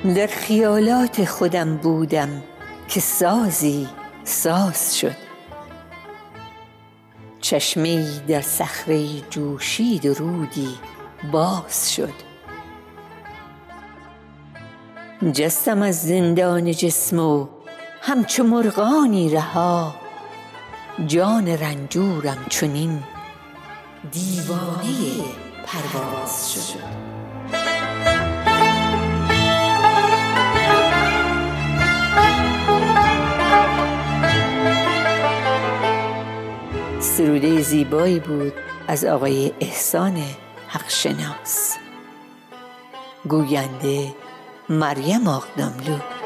در خیالات خودم بودم که سازی ساز شد. چشمه‌ای در صخره‌ای جوشید و رودی باز شد. جستم از زندان جسم و همچو مرغانی رها، جان رنجورم چنین دیوانه پرواز شد. سروده زیبایی بود از آقای احسان حقشناس. گوینده مریم آقداملو.